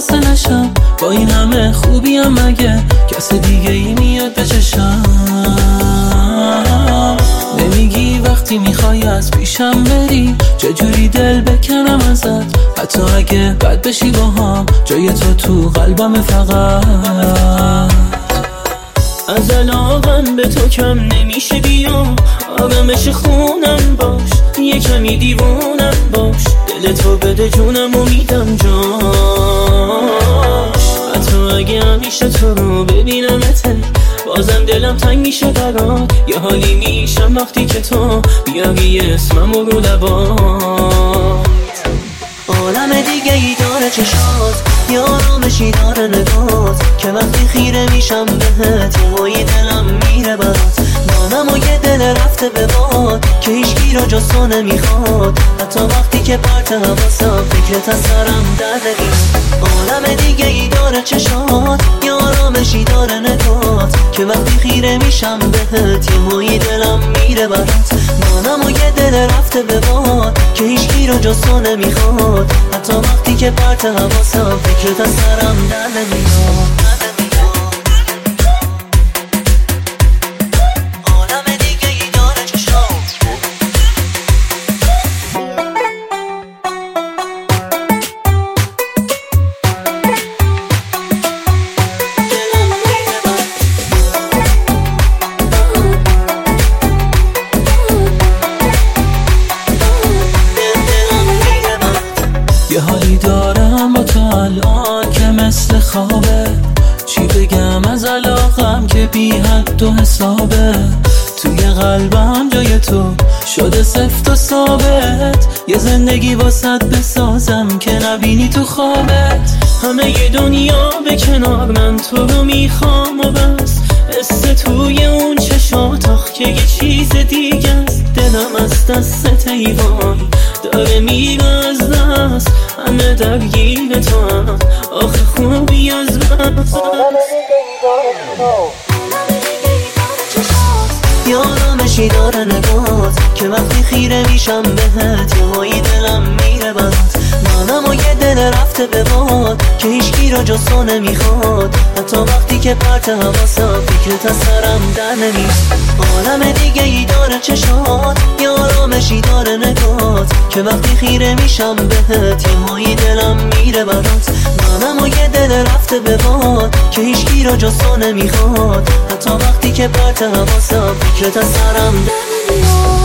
خسته نشم با این همه خوبیم، مگه کس دیگه ای میاد به چشم؟ نمیگی وقتی میخوای از پیشم بری چجوری دل بکنم ازت؟ حتی اگه بد بشی با هم جای تو قلبم فقط. از علاقم به تو کم نمیشه بیا، آدمش خونم باش، یه کمی دیوونم باش، دل تو بده جونم و میدم جاش. حتی اگه همیشه تو رو ببینمته بازم دلم تنگ میشه برات، یه حالی میشم وقتی که تو بیاری اسمم رو لبات. عالم دیگه ای داره چشات، یه آرامشی داره نگات، که وقتی خیره میشم بهت یه وای دلم میره برات. منم و یه دل رفته به باد که هیچکی رو جز تو نمیخواد، حتی وقتی که پرت حواسم فکرت از سرم در نمیاد. عالم دیگه ای داره چشات، یه آرامشی داره نگات، که وقتی خیره میشم بهت یه وای دلم میره برات. منم و یه دل رفته به باد که هیچکی رو جز تو نمیخواد، حتی وقتی که پرت حواسم فکرت از سرم در نمیاد. یه حالی دارم با تو الان که مثل خوابه، چی بگم از علاقم که بی حد و حسابه. توی قلبم جای تو شده سفت و ثابت، یه زندگی واسط بسازم که نبینی تو خوابت. همه ی دنیا به کنار من تو رو میخوام و بس، حس توی اون چشات آخ که یه چیز دیگه است. دلم از دست ایوان داره میره از دست، همه درگیر تو هم آخه خوبی از بس. یه آرامشی داره نگات، که وقتی خیره میشم بهت یه وای دلم میره برات. منم و یه دل رفته به باد که هیچکی رو جز تو نمیخواد، حتی وقتی که پرت حواسم فکرت از سرم در نمیاد. عالم دیگه ای داره چشات، یه آرامشی داره نگات، که وقتی خیره میشم بهت یه وای دلم میره برات. منم و یه دل رفته به باد که هیچکی رو جز تو نمیخواد، حتی وقتی که پرت حواسم فکرت از سرم در نمیاد.